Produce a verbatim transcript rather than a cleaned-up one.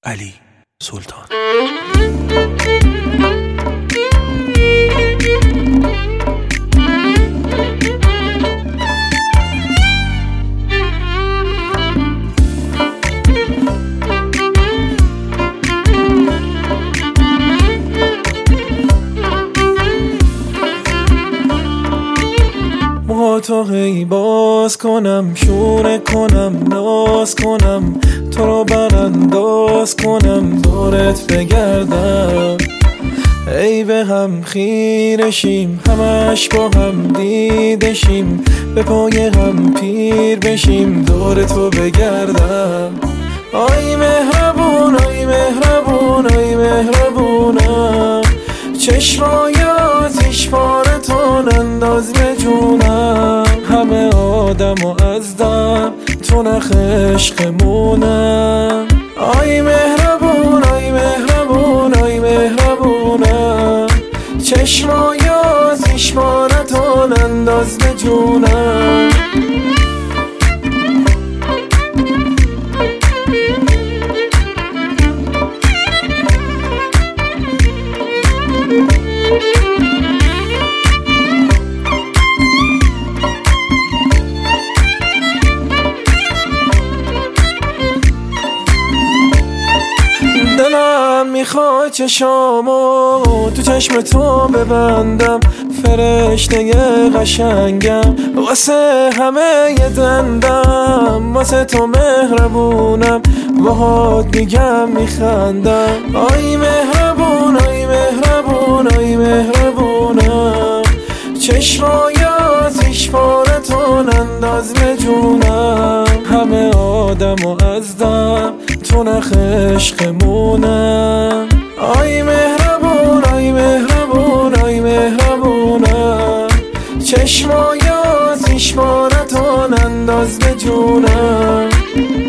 علی سلطان. تو هی باز کنم، شونه کنم، ناز کنم، تو رو برانداز کنم، دورت بگردم، ای به هم خیرشیم، همش با هم دیدشیم، به پای هم پیر بشیم، دور تو بگردم. آی مهربون، آی مهربون، آی مهربونم، چشمای آتیش پارتون انداز به جونم، همه آدم و از دم تو نخ عشقمونم. آی مهربون، آی مهربون، آی مهربونم، چشمای آتیش پارتون انداز به جونم. دلم میخواد چشامو تو چشم تو ببندم، فرشته قشنگم، واسه همه ی دندم، واسه تو مهربونم، باهات میگم میخندم. آی مهربون، آی مهربون، آی مهربونم، چشمای آتیش پارتون انداز به جونم، همه آدم و از دم تو نخ عشقمونم. آی مهربون، آی مهربون، آی مهربونم، چشمای آتیش پارتون انداز به جونم.